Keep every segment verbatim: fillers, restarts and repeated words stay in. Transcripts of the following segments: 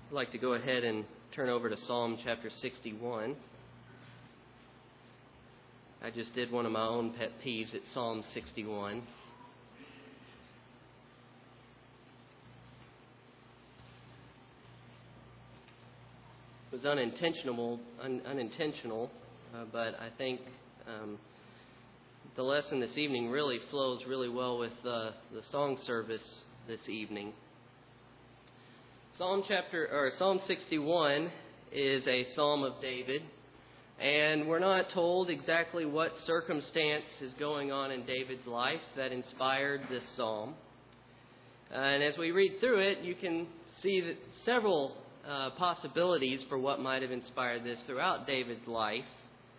I'd like to go ahead and turn over to Psalm chapter sixty-one. I just did one of my own pet peeves at Psalm sixty-one. It was unintentional, un- unintentional, uh, but I think um, the lesson this evening really flows really well with uh, the song service this evening. Psalm chapter or Psalm sixty-one is a psalm of David, and we're not told exactly what circumstance is going on in David's life that inspired this psalm. Uh, and as we read through it, you can see that several uh, possibilities for what might have inspired this throughout David's life.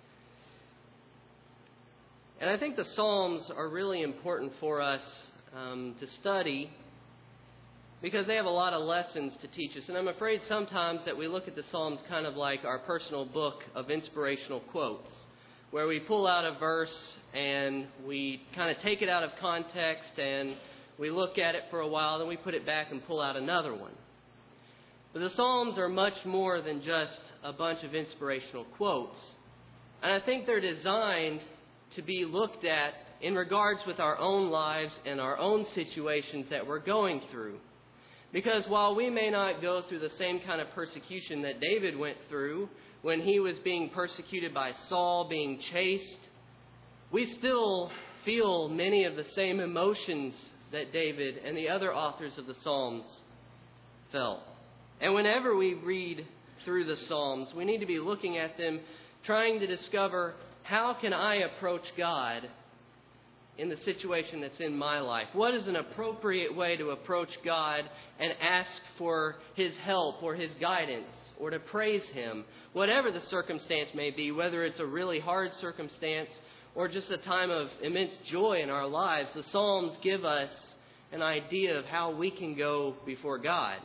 And I think the Psalms are really important for us um, to study, because they have a lot of lessons to teach us. And I'm afraid sometimes that we look at the Psalms kind of like our personal book of inspirational quotes, where we pull out a verse and we kind of take it out of context and we look at it for a while, then we put it back and pull out another one. But the Psalms are much more than just a bunch of inspirational quotes. And I think they're designed to be looked at in regards with our own lives and our own situations that we're going through. Because while we may not go through the same kind of persecution that David went through when he was being persecuted by Saul, being chased, we still feel many of the same emotions that David and the other authors of the Psalms felt. And whenever we read through the Psalms, we need to be looking at them, trying to discover, how can I approach God in the situation that's in my life? What is an appropriate way to approach God and ask for His help or His guidance or to praise Him? Whatever the circumstance may be, whether it's a really hard circumstance or just a time of immense joy in our lives, the Psalms give us an idea of how we can go before God.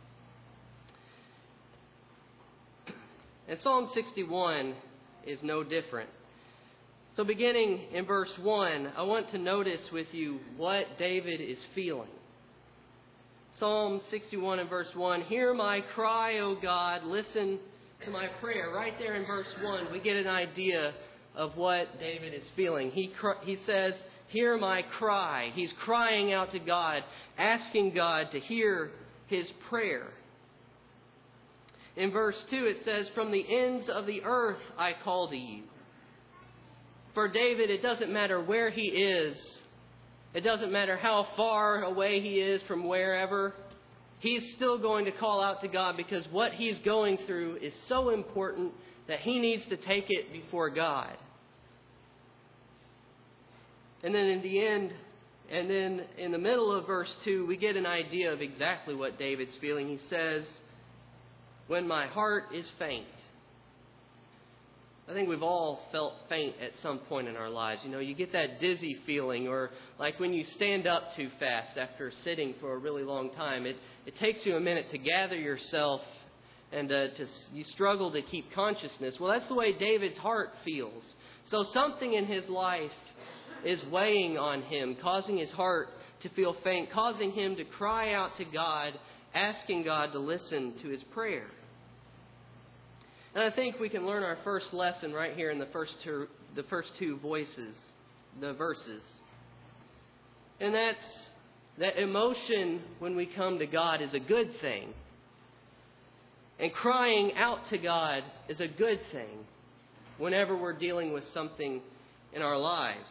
And Psalm sixty-one is no different. So beginning in verse one, I want to notice with you what David is feeling. Psalm sixty-one and verse one, "Hear my cry, O God, listen to my prayer." Right there in verse one, we get an idea of what David is feeling. He cr- he says, "Hear my cry." He's crying out to God, asking God to hear his prayer. In verse two, it says, "From the ends of the earth I call to you." For David, it doesn't matter where he is. It doesn't matter how far away he is from wherever. He's still going to call out to God, because what he's going through is so important that he needs to take it before God. And then in the end, and then in the middle of verse two, we get an idea of exactly what David's feeling. He says, "When my heart is faint." I think we've all felt faint at some point in our lives. You know, you get that dizzy feeling, or like when you stand up too fast after sitting for a really long time. It it takes you a minute to gather yourself, and uh, to you struggle to keep consciousness. Well, that's the way David's heart feels. So something in his life is weighing on him, causing his heart to feel faint, causing him to cry out to God, asking God to listen to his prayer. And I think we can learn our first lesson right here in the first two, the first two voices, the verses. And that's that emotion when we come to God is a good thing. And crying out to God is a good thing whenever we're dealing with something in our lives.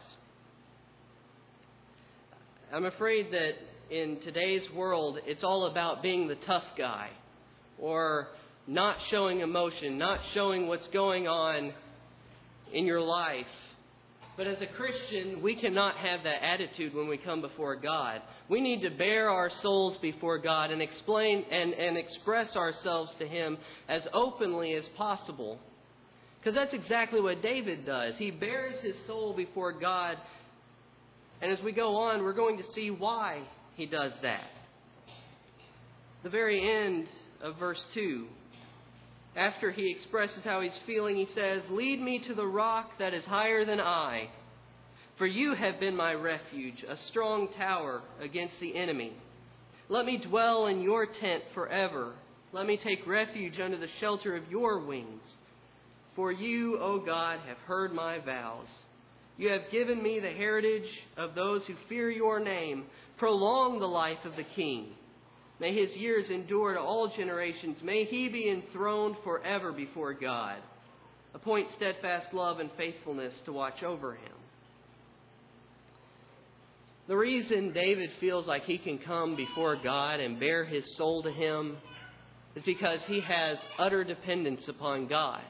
I'm afraid that in today's world, it's all about being the tough guy, or not showing emotion, not showing what's going on in your life. But as a Christian, we cannot have that attitude when we come before God. We need to bare our souls before God and explain and, and express ourselves to Him as openly as possible. Because that's exactly what David does. He bares his soul before God. And as we go on, we're going to see why he does that. The very end of verse two, after he expresses how he's feeling, he says, "Lead me to the rock that is higher than I, for you have been my refuge, a strong tower against the enemy. Let me dwell in your tent forever. Let me take refuge under the shelter of your wings. For you, O God, have heard my vows. You have given me the heritage of those who fear your name. Prolong the life of the king. May his years endure to all generations. May he be enthroned forever before God. Appoint steadfast love and faithfulness to watch over him. The reason David feels like he can come before God and bare his soul to him is because he has utter dependence upon God.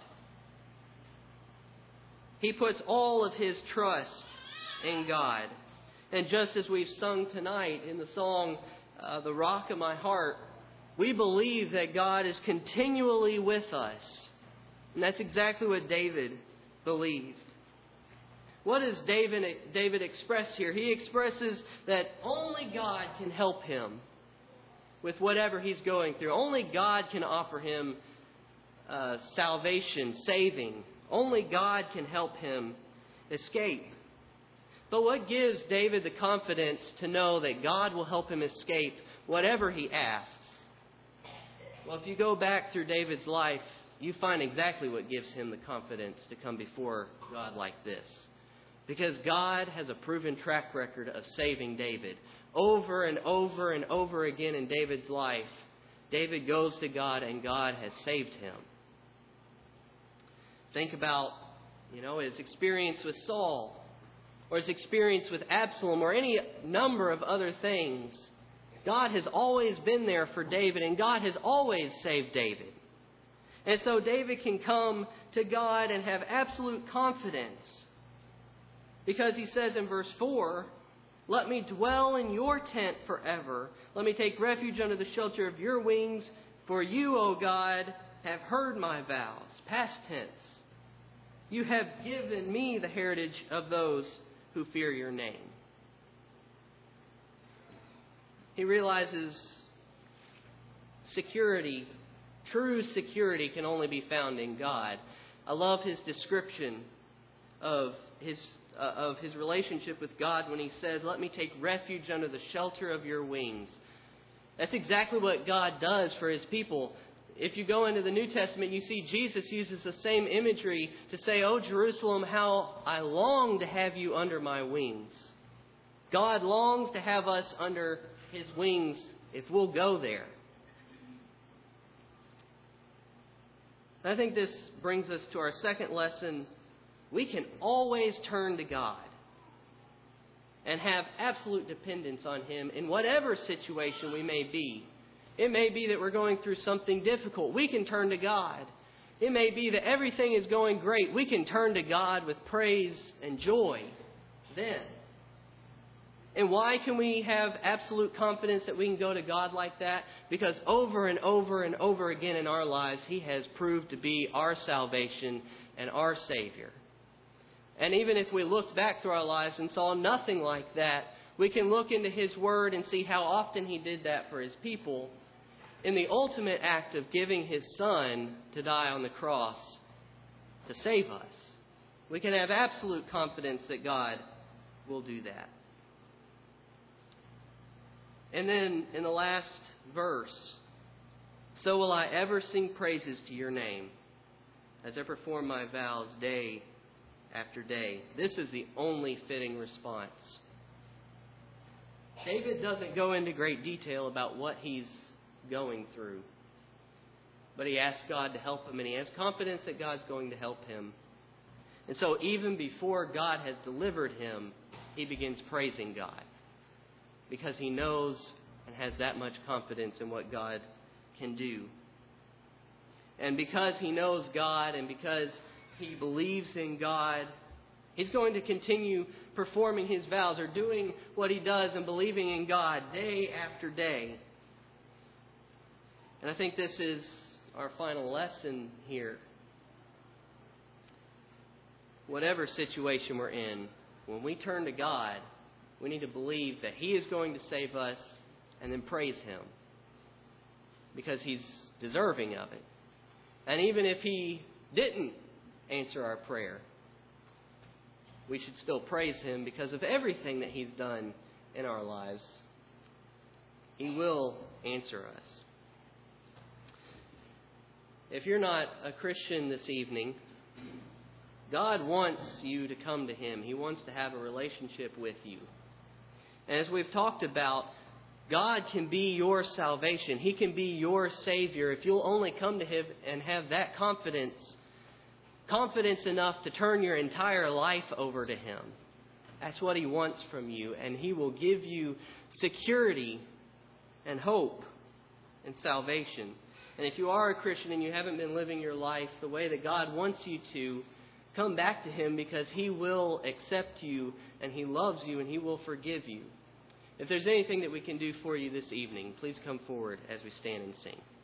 He puts all of his trust in God. And just as we've sung tonight in the song, uh, The Rock of My Heart, we believe that God is continually with us. And that's exactly what David believed. What does David, David express here? He expresses that only God can help him with whatever he's going through. Only God can offer him uh, salvation, saving. Only God can help him escape. But what gives David the confidence to know that God will help him escape whatever he asks? Well, if you go back through David's life, you find exactly what gives him the confidence to come before God like this. Because God has a proven track record of saving David. Over and over and over again in David's life, David goes to God and God has saved him. Think about, you know, his experience with Saul, or his experience with Absalom, or any number of other things. God has always been there for David, and God has always saved David. And so David can come to God and have absolute confidence, because he says in verse four, let me dwell in your tent forever. Let me take refuge under the shelter of your wings. For you, O God, have heard my vows. Past tense. You have given me the heritage of those who fear your name. He realizes security, true security, can only be found in God. I love his description of his uh, of his relationship with God when he says, let me take refuge under the shelter of your wings. That's exactly what God does for his people. If you go into the New Testament, you see Jesus uses the same imagery to say, "Oh, Jerusalem, how I long to have you under my wings." God longs to have us under his wings if we'll go there. I think this brings us to our second lesson. We can always turn to God and have absolute dependence on him in whatever situation we may be. It may be that we're going through something difficult. We can turn to God. It may be that everything is going great. We can turn to God with praise and joy then. And why can we have absolute confidence that we can go to God like that? Because over and over and over again in our lives, he has proved to be our salvation and our Savior. And even if we looked back through our lives and saw nothing like that, we can look into his word and see how often he did that for his people in the ultimate act of giving his Son to die on the cross to save us. We can have absolute confidence that God will do that. And then in the last verse, so will I ever sing praises to your name as I perform my vows day after day. This is the only fitting response. David doesn't go into great detail about what he's going through, but he asks God to help him, and he has confidence that God's going to help him. And so even before God has delivered him, he begins praising God, because he knows and has that much confidence in what God can do. And because he knows God and because he believes in God, he's going to continue performing his vows, or doing what he does and believing in God day after day. And I think this is our final lesson here. Whatever situation we're in, when we turn to God, we need to believe that he is going to save us, and then praise him, because he's deserving of it. And even if he didn't answer our prayer, we should still praise him because of everything that he's done in our lives. He will answer us. if you're not a Christian this evening, God wants you to come to Him. He wants to have a relationship with you. And as we've talked about, God can be your salvation. He can be your Savior if you'll only come to Him and have that confidence, confidence enough to turn your entire life over to Him. That's what He wants from you, and He will give you security and hope and salvation. And if you are a Christian and you haven't been living your life the way that God wants you to, come back to Him, because He will accept you and He loves you and He will forgive you. If there's anything that we can do for you this evening, please come forward as we stand and sing.